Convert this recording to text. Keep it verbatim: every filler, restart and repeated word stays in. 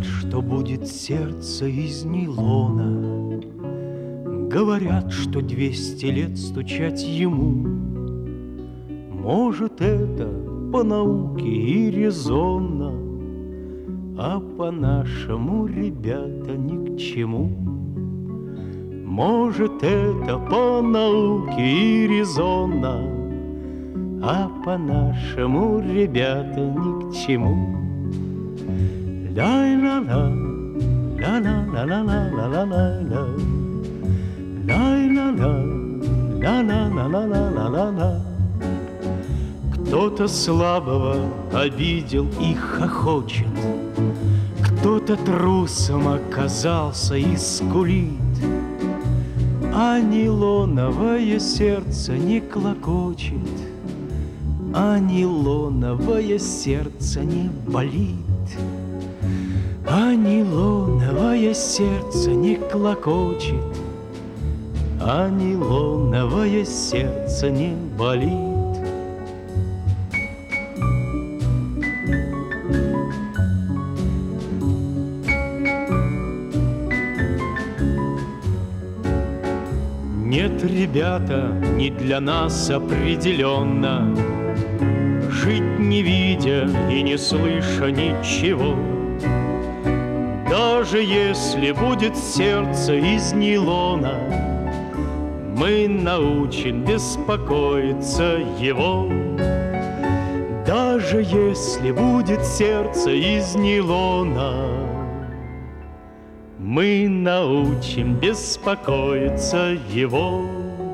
что будет сердце из нейлона. Говорят, что двести лет стучать ему. Может, это по науке и резонно, а по-нашему, ребята, ни к чему. Может, это по науке и резонно, а по-нашему, ребята, ни к чему. Ла-ла-ла, ла-ла-ла-ла-ла-ла-ла-ла, ла-ла-ла, ла-ла-ла-ла-ла-ла-ла. Кто-то слабого обидел и хохочет, кто-то трусом оказался и скулит, а нейлоновое сердце не клокочет, а нейлоновое сердце не болит, а нейлоновое сердце не клокочет, а нейлоновое сердце не болит. Нет, ребята, не для нас определенно жить, не видя и не слыша ничего. Даже если будет сердце из нейлона, мы научим беспокоиться его. Даже если будет сердце из нейлона, мы научим беспокоиться его.